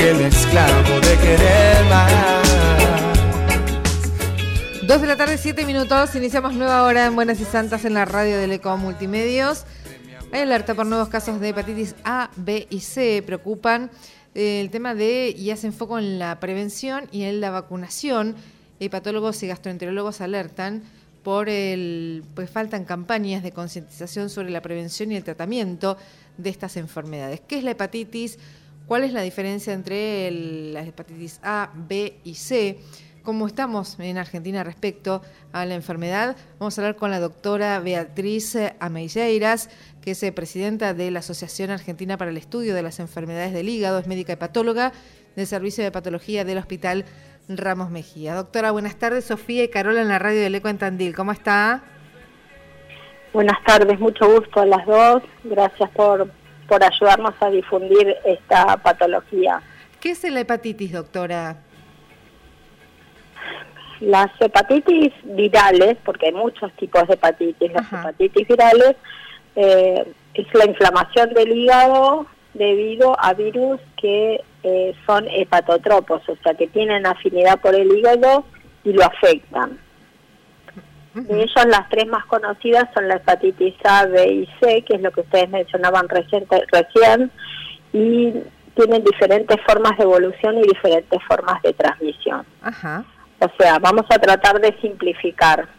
el esclavo de querer más. 2 de la tarde, 7 minutos. Iniciamos nueva hora en Buenas y Santas en la radio del ECO Multimedios. Hay alerta por nuevos casos de hepatitis A, B y C. Preocupan el tema y hacen foco en la prevención y en la vacunación. Hepatólogos y gastroenterólogos alertan pues faltan campañas de concientización sobre la prevención y el tratamiento de estas enfermedades. ¿Qué es la hepatitis? ¿Cuál es la diferencia entre la hepatitis A, B y C? ¿Cómo estamos en Argentina respecto a la enfermedad? Vamos a hablar con la doctora Beatriz Ameilleiras, que es presidenta de la Asociación Argentina para el Estudio de las Enfermedades del Hígado, es médica hepatóloga del Servicio de Patología del Hospital Ramos Mejía. Doctora, buenas tardes. Sofía y Carola en la radio del ECO en Tandil. ¿Cómo está? Buenas tardes, mucho gusto a las dos. Gracias por ayudarnos a difundir esta patología. ¿Qué es la hepatitis, doctora? Las hepatitis virales, porque hay muchos tipos de hepatitis, las hepatitis virales es la inflamación del hígado debido a virus que son hepatotropos, o sea que tienen afinidad por el hígado y lo afectan. De ellos las tres más conocidas son la hepatitis A, B y C, que es lo que ustedes mencionaban recién, y tienen diferentes formas de evolución y diferentes formas de transmisión. O sea, vamos a tratar de simplificar.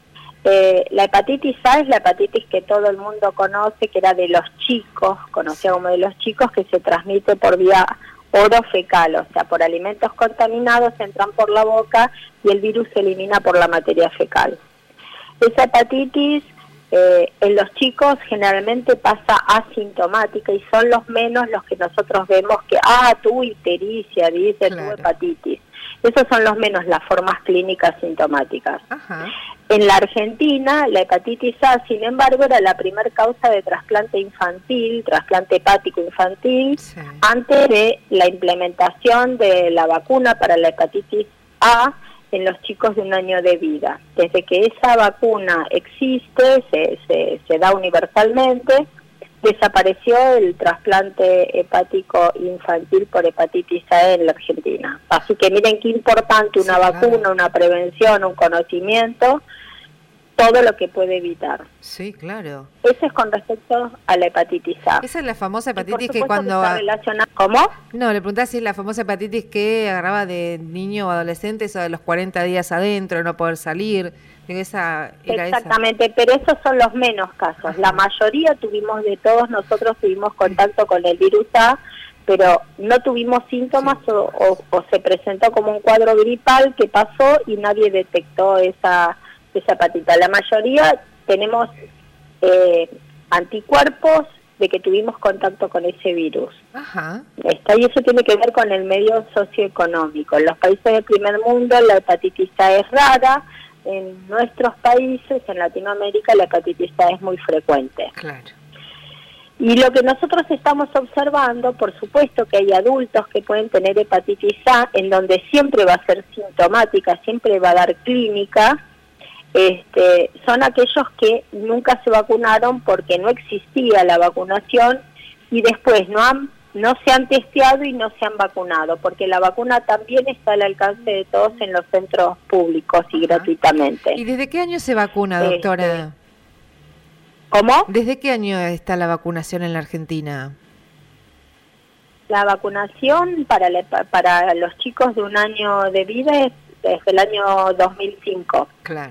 La hepatitis A es la hepatitis que todo el mundo conoce, que era de los chicos, conocida como de los chicos, que se transmite por vía orofecal, o sea, por alimentos contaminados entran por la boca y el virus se elimina por la materia fecal. Esa hepatitis en los chicos generalmente pasa asintomática y son los menos los que nosotros vemos que, tuvo ictericia, dice, tuvo hepatitis. Esos son los menos las formas clínicas sintomáticas. En la Argentina, la hepatitis A, sin embargo, era la primera causa de trasplante infantil, trasplante hepático infantil, antes de la implementación de la vacuna para la hepatitis A en los chicos de 1 año de vida. Desde que esa vacuna existe, se da universalmente, desapareció el trasplante hepático infantil por hepatitis A en la Argentina. Así que miren qué importante una vacuna, una prevención, un conocimiento, todo lo que puede evitar. Sí, claro. Eso es con respecto a la hepatitis A. Esa es la famosa hepatitis que cuando... ¿Cómo? No, le preguntaba si es la famosa hepatitis que agarraba de niño o adolescentes o de los 40 días adentro, no poder salir. Exactamente, pero esos son los menos casos. La mayoría nosotros tuvimos contacto con el virus A, pero no tuvimos síntomas o se presentó como un cuadro gripal que pasó y nadie detectó esa hepatitis. La mayoría tenemos anticuerpos de que tuvimos contacto con ese virus. Y eso tiene que ver con el medio socioeconómico. En los países del primer mundo la hepatitis A es rara. En nuestros países, en Latinoamérica, la hepatitis A es muy frecuente. Y lo que nosotros estamos observando, por supuesto que hay adultos que pueden tener hepatitis A, en donde siempre va a ser sintomática, siempre va a dar clínica, son aquellos que nunca se vacunaron porque no existía la vacunación y después no se han testeado y no se han vacunado, porque la vacuna también está al alcance de todos en los centros públicos y gratuitamente. ¿Y desde qué año se vacuna, doctora? ¿Cómo? ¿Desde qué año está la vacunación en la Argentina? La vacunación para los chicos de 1 año de vida es desde el año 2005. Claro.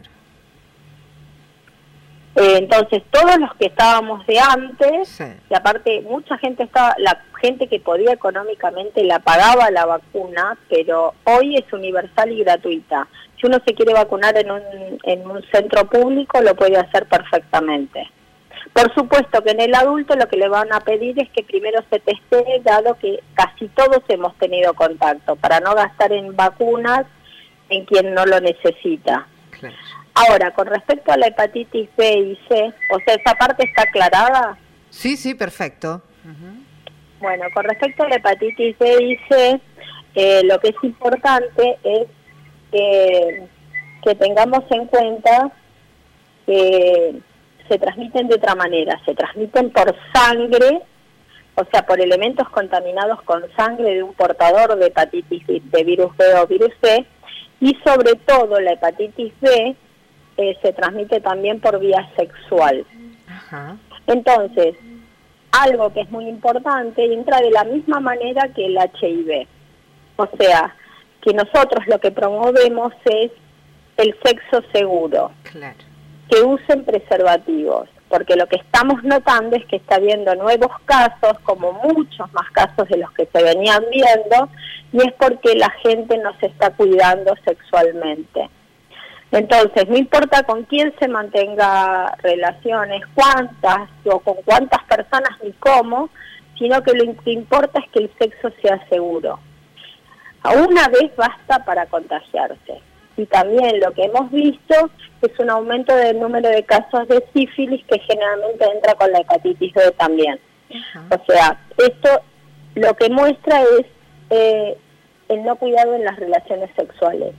Entonces, todos los que estábamos de antes, y aparte mucha gente la gente que podía económicamente la pagaba la vacuna, pero hoy es universal y gratuita. Si uno se quiere vacunar en un centro público, lo puede hacer perfectamente. Por supuesto que en el adulto lo que le van a pedir es que primero se testee, dado que casi todos hemos tenido contacto, para no gastar en vacunas en quien no lo necesita. Ahora, con respecto a la hepatitis B y C, o sea, ¿esa parte está aclarada? Sí, perfecto. Bueno, con respecto a la hepatitis B y C, lo que es importante es que tengamos en cuenta que se transmiten de otra manera, se transmiten por sangre o sea, por elementos contaminados con sangre de un portador de hepatitis de virus B o virus C, y sobre todo la hepatitis B se transmite también por vía sexual. Ajá. Entonces, algo que es muy importante, entra de la misma manera que el HIV. O sea, que nosotros lo que promovemos es el sexo seguro, Claro. que usen preservativos, porque lo que estamos notando es que está habiendo nuevos casos, como muchos más casos de los que se venían viendo, y es porque la gente no se está cuidando sexualmente. Entonces, no importa con quién se mantenga relaciones, cuántas o con cuántas personas ni cómo, sino que lo que importa es que el sexo sea seguro. Una vez basta para contagiarse. Y también lo que hemos visto es un aumento del número de casos de sífilis que generalmente entra con la hepatitis B también. O sea, esto lo que muestra es el no cuidado en las relaciones sexuales.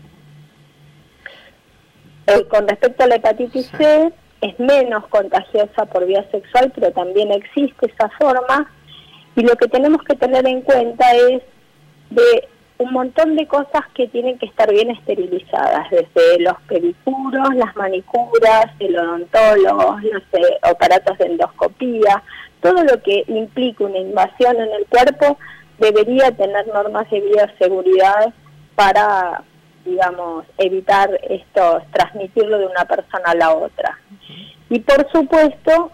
Con respecto a la hepatitis C, es menos contagiosa por vía sexual, pero también existe esa forma, y lo que tenemos que tener en cuenta es de un montón de cosas que tienen que estar bien esterilizadas, desde los pedicuros, las manicuras, el odontólogo, los aparatos de endoscopía, todo lo que implica una invasión en el cuerpo debería tener normas de bioseguridad para, digamos, evitar transmitirlo de una persona a la otra. Y por supuesto,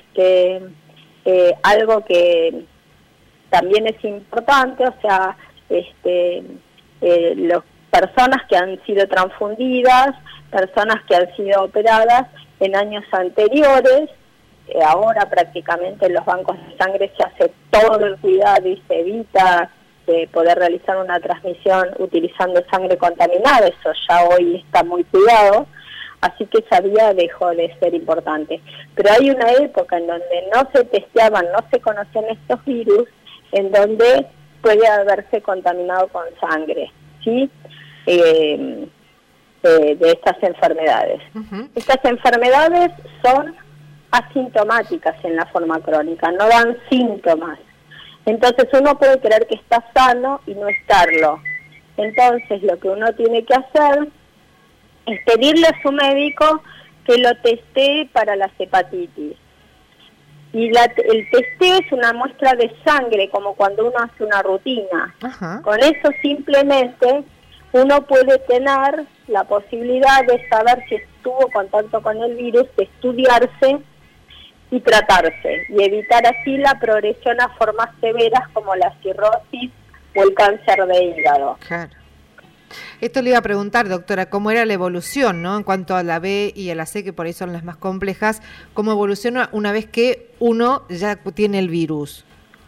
algo que también es importante, o sea, las personas que han sido transfundidas, personas que han sido operadas en años anteriores, ahora prácticamente en los bancos de sangre se hace todo el cuidado y se evita poder realizar una transmisión utilizando sangre contaminada, eso ya hoy está muy cuidado, así que esa vía dejó de ser importante. Pero hay una época en donde no se testeaban, no se conocían estos virus, en donde puede haberse contaminado con sangre, ¿sí? De estas enfermedades. Estas enfermedades son asintomáticas en la forma crónica, no dan síntomas. Entonces uno puede creer que está sano y no estarlo. Entonces lo que uno tiene que hacer es pedirle a su médico que lo testee para las hepatitis. Y el testeo es una muestra de sangre, como cuando uno hace una rutina. Ajá. Con eso simplemente uno puede tener la posibilidad de saber si estuvo en contacto con el virus, de estudiarse y tratarse, y evitar así la progresión a formas severas como la cirrosis o el cáncer de hígado. Claro. Esto le iba a preguntar, doctora, cómo era la evolución, ¿no? En cuanto a la B y a la C, que por ahí son las más complejas, ¿cómo evoluciona una vez que uno ya tiene el virus?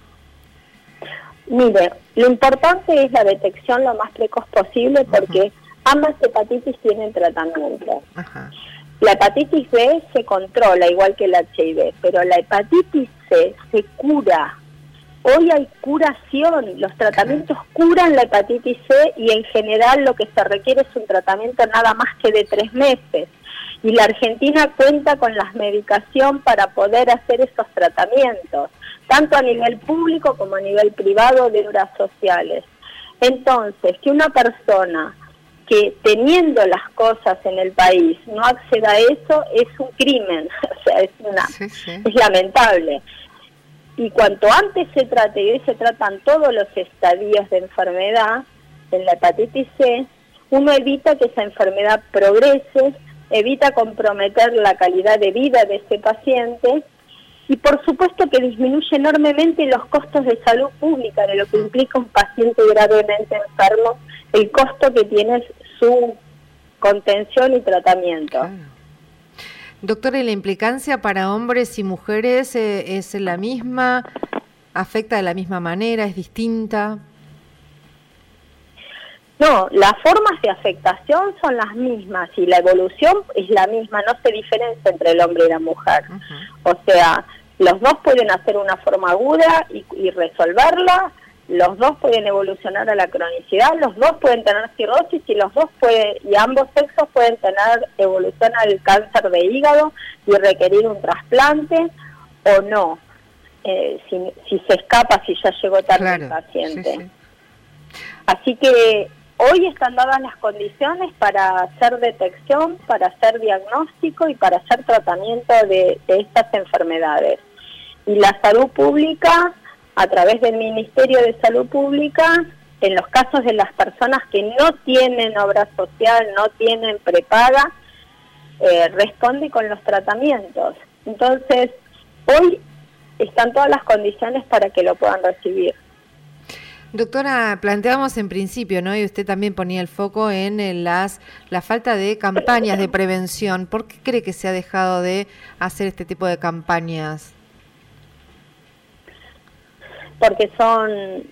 Mire, lo importante es la detección lo más precoz posible, porque ambas hepatitis tienen tratamiento. Ajá. La hepatitis B se controla igual que el HIV, pero la hepatitis C se cura. Hoy hay curación, los tratamientos curan la hepatitis C y en general lo que se requiere es un tratamiento nada más que de 3 meses. Y la Argentina cuenta con la medicación para poder hacer esos tratamientos, tanto a nivel público como a nivel privado de obras sociales. Entonces, que una persona que teniendo las cosas en el país no acceda a eso es un crimen, o sea, es lamentable. Y cuanto antes se trate, y hoy se tratan todos los estadios de enfermedad en la hepatitis C, uno evita que esa enfermedad progrese, evita comprometer la calidad de vida de ese paciente, y por supuesto que disminuye enormemente los costos de salud pública, de lo que implica un paciente gravemente enfermo, el costo que tiene su contención y tratamiento. Claro. Doctora, ¿y la implicancia para hombres y mujeres es la misma? ¿Afecta de la misma manera? ¿Es distinta? No, las formas de afectación son las mismas y la evolución es la misma, no se diferencia entre el hombre y la mujer. O sea, los dos pueden hacer una forma aguda y resolverla, los dos pueden evolucionar a la cronicidad, los dos pueden tener cirrosis y y ambos sexos pueden tener evolución al cáncer de hígado y requerir un trasplante o no. si se escapa, si ya llegó tarde el paciente. Sí. Así que hoy están dadas las condiciones para hacer detección, para hacer diagnóstico y para hacer tratamiento de estas enfermedades. Y la salud pública, a través del Ministerio de Salud Pública, en los casos de las personas que no tienen obra social, no tienen prepaga, responde con los tratamientos. Entonces, hoy están todas las condiciones para que lo puedan recibir. Doctora, planteamos en principio, ¿no? Y usted también ponía el foco en la falta de campañas de prevención. ¿Por qué cree que se ha dejado de hacer este tipo de campañas? Porque son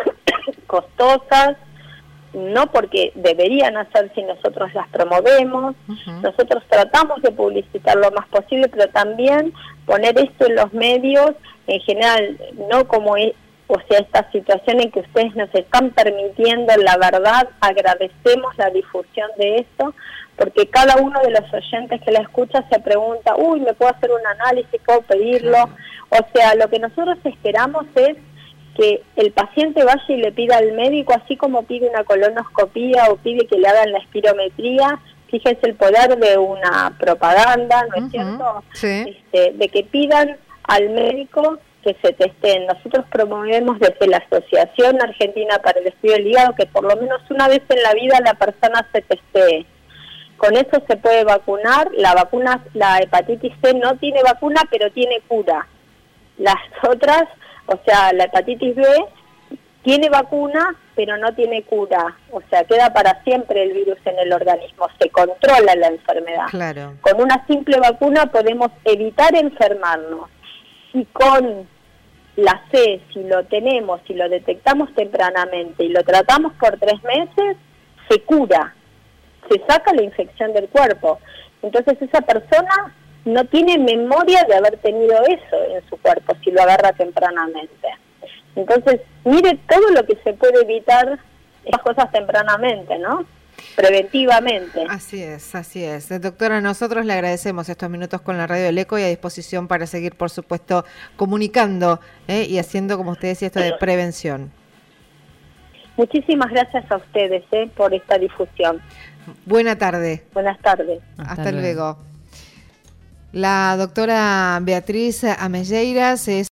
costosas, no porque deberían hacer si nosotros las promovemos. Nosotros tratamos de publicitar lo más posible, pero también poner esto en los medios, en general, no como esta situación en que ustedes nos están permitiendo, la verdad, agradecemos la difusión de esto, porque cada uno de los oyentes que la escucha se pregunta, ¿me puedo hacer un análisis? ¿Puedo pedirlo? O sea, lo que nosotros esperamos es que el paciente vaya y le pida al médico, así como pide una colonoscopía o pide que le hagan la espirometría. Fíjense el poder de una propaganda, ¿no es cierto? Sí. De que pidan al médico que se testeen. Nosotros promovemos desde la Asociación Argentina para el Estudio del Hígado que por lo menos una vez en la vida la persona se testee. Con eso se puede vacunar. La hepatitis C no tiene vacuna, pero tiene cura. Las otras, o sea, la hepatitis B tiene vacuna, pero no tiene cura. O sea, queda para siempre el virus en el organismo. Se controla la enfermedad. Claro. Con una simple vacuna podemos evitar enfermarnos. Y con la C, si lo tenemos, si lo detectamos tempranamente y lo tratamos por 3 meses, se cura. Se saca la infección del cuerpo. Entonces esa persona no tiene memoria de haber tenido eso en su cuerpo si lo agarra tempranamente. Entonces, mire todo lo que se puede evitar estas cosas tempranamente, ¿no? Preventivamente. Así es. Doctora, nosotros le agradecemos estos minutos con la Radio del Eco y a disposición para seguir, por supuesto, comunicando y haciendo, como usted decía, esto de prevención. Muchísimas gracias a ustedes por esta difusión. Buena tarde. Buenas tardes. Hasta luego. La doctora Beatriz Amelleiras es